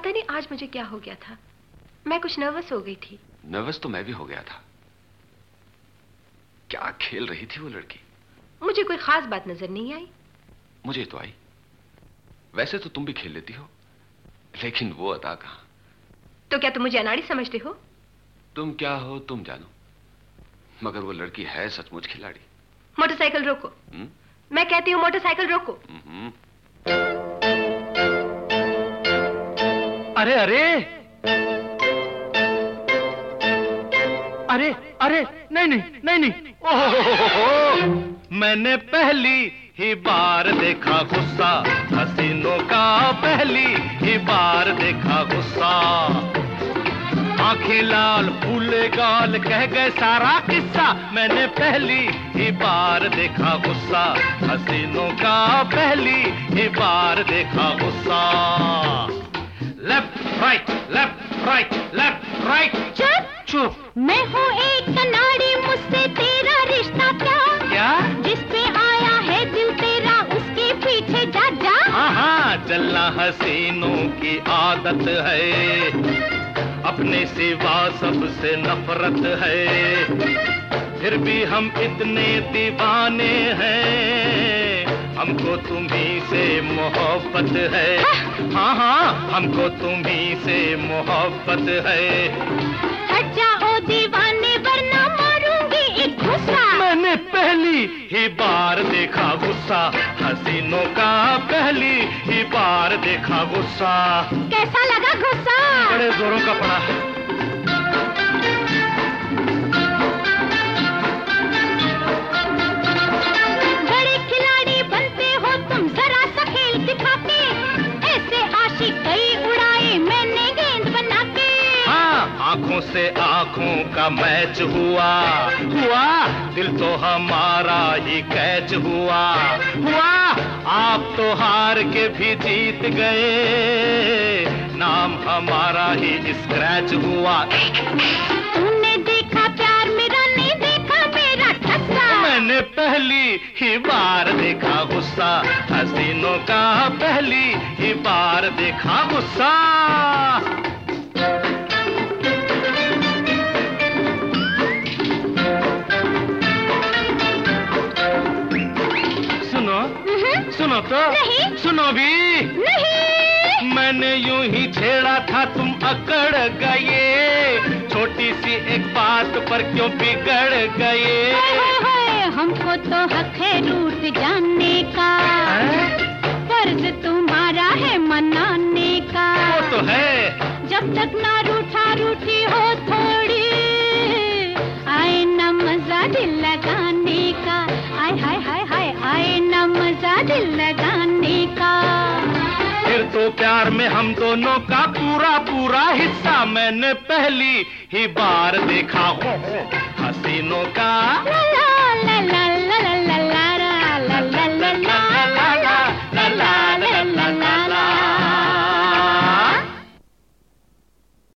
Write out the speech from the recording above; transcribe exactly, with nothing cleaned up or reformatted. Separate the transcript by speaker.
Speaker 1: पता नहीं आज मुझे क्या हो गया था, मैं कुछ नर्वस हो गई थी।
Speaker 2: नर्वस तो मैं भी हो गया था। क्या खेल रही थी वो लड़की?
Speaker 1: मुझे कोई खास बात नजर नहीं आई।
Speaker 2: मुझे तो आई। वैसे तो तुम भी खेल लेती हो, लेकिन वो अदा कहां।
Speaker 1: तो क्या तुम मुझे अनाड़ी समझते हो?
Speaker 2: तुम क्या हो तुम जानो, मगर वो लड़की है सचमुच खिलाड़ी।
Speaker 1: मोटरसाइकिल रोको।
Speaker 2: हुँ?
Speaker 1: मैं कहती हूँ मोटरसाइकिल रोको।
Speaker 3: अरे अरे अरे अरे नहीं नहीं नहीं नहीं ओह, मैंने पहली ही बार देखा गुस्सा, हसीनों का पहली ही बार देखा गुस्सा। आंखें लाल फूले गाल कह गए सारा किस्सा, मैंने पहली ही बार देखा गुस्सा, हसीनों का पहली ही बार देखा गुस्सा। Left right left right left right.
Speaker 4: चुप
Speaker 3: चुप।
Speaker 4: मैं हूँ एक कनाड़ी, मुझसे तेरा रिश्ता क्या?
Speaker 3: क्या?
Speaker 4: जिस पे आया है दिल तेरा उसके पीछे जा जा।
Speaker 3: हाँ हाँ, जलना हसीनों की आदत है, अपने सिवा सबसे नफरत है, फिर भी हम इतने दीवाने हैं, हमको तुम्ही से मोहब्बत है। हाँ हाँ, हमको तुम्ही से मोहब्बत है।
Speaker 4: हट जाओ दीवाने वरना मारूंगी एक गुस्सा।
Speaker 3: मैंने पहली ही बार देखा गुस्सा, हसीनों का पहली ही बार देखा गुस्सा।
Speaker 4: कैसा लगा गुस्सा?
Speaker 3: बड़े जोरों का पड़ा।
Speaker 4: बड़े खिलाड़ी बनते हो तुम, जरा सा खेल दिखा के, ऐसे आशिक कई उड़ाए मैंने गेंद बना के।
Speaker 3: हाँ, आंखों से आंखों का मैच हुआ हुआ, दिल तो हमारा ही कैच हुआ हुआ। आप तो हार के भी जीत गए, नाम हमारा ही स्क्रैच हुआ।
Speaker 4: तूने देखा प्यार मेरा, नहीं देखा मेरा ठस्सा।
Speaker 3: मैंने पहली ही बार देखा गुस्सा, हसीनों का पहली ही बार देखा गुस्सा। सुनो सुनो तो
Speaker 4: नहीं।
Speaker 3: सुनो भी
Speaker 4: नहीं।
Speaker 3: मैंने यूं ही छेड़ा था तुम अकड़ गए, छोटी सी एक बात पर क्यों बिगड़ गए।
Speaker 4: हाय हाय, हमको तो हक है रूठ जाने का, फर्ज तुम्हारा है मनाने का।
Speaker 3: वो तो है।
Speaker 4: जब तक ना रूठा रूठी हो थोड़ी, आए ना मजा दिल लगाने का। आय हाय हाय हाय, आए ना मजा दिल लगाने का।
Speaker 3: फिर तो प्यार में हम दोनों का पूरा पूरा हिस्सा मैंने पहली ही बार देखा हसीनों का।
Speaker 4: ला ला ला ला